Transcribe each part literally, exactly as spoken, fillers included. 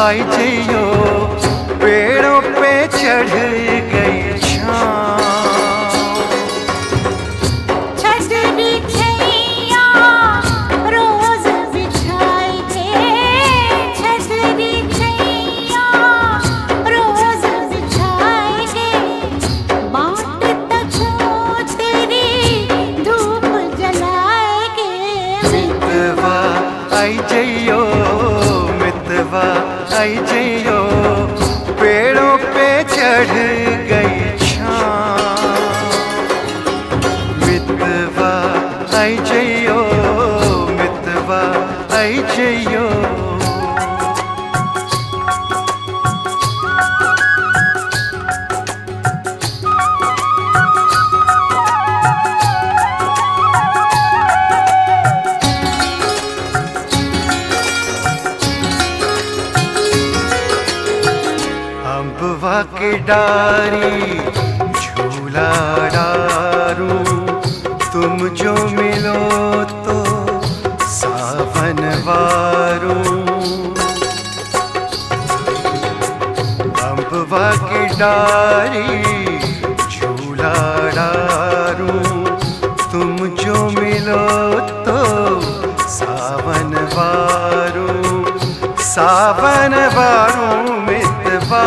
आई जइयो, पेड़ों पे चढ़ गई छाँव। छतरी छैया रोज बिछाई के, छतरी छैया रोज बिछाई के, बाट तक तेरी धूप जलाए के। मितवा आई जइयो, मितवा आई जइयो, पेड़ों पे चढ़ गई छाँव। मितवा आई जइयो, मितवा आई जइयो। अम्बवा की डारी झूला डारू, तुम जो मिलो तो सावन वारू। अम्बवा की डारी झूला डारू, तुम जो मिलो तो सावन वारू। सावन वारू मितवा,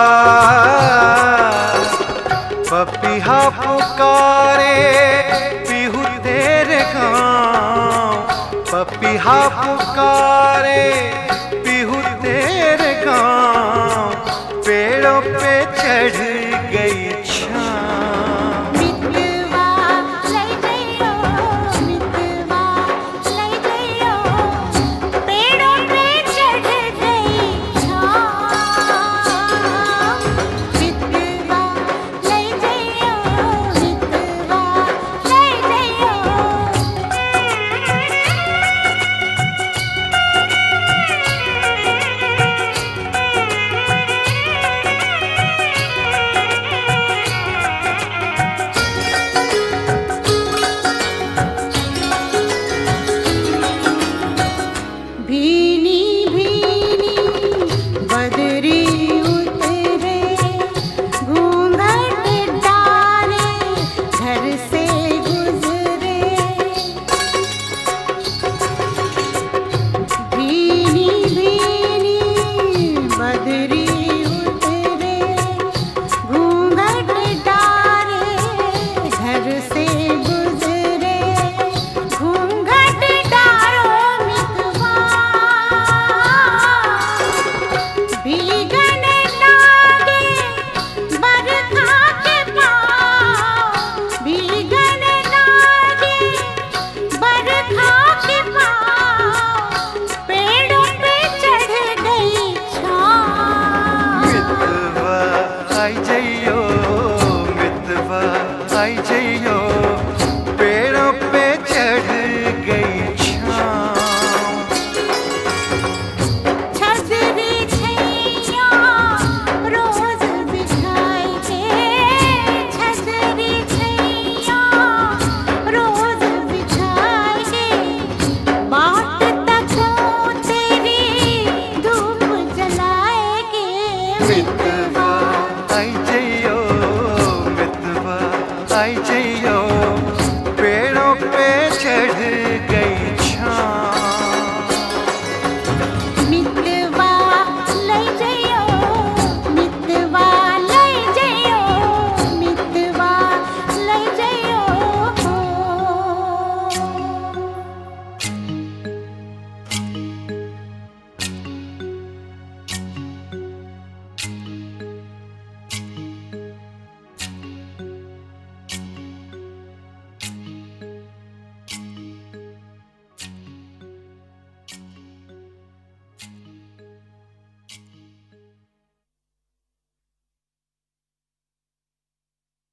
पपीहा पुकारे पीहू तेरे गाँव। पपीहा पुकारे पीहू तेरे गाँव, पेड़ों पे चढ़ गई छाँव। मितवा लई जइयो, मितवा लई जइयो, पेड़ों पे चढ़ गई छाँव। मितवा लई जइयो, मितवा लई जइयो। भीनी भीनी बदरी उतरे, घूंघट डाले घर से गुजरे। भीनी भीनी बदरी उतरे, घूंघट डाले घर से गुजरे। घूंघट डारो मितवा, भीगने लागे बरखा के पाँव। भीगने लागे बरखा के पाँव, पेड़ों पे चढ़ गई छाँव। मितवा आई जइयो, मितवा आई जइयो, पेड़ों पे चढ़ गई छाँव। छतरी छैया रोज बिछाई के, छतरी छैया रोज बिछाई के, बाट तक तेरी धूप जलाए के। मितवा आई जइयो, मितवा आई जइयो, पेड़ों पे चढ़ गई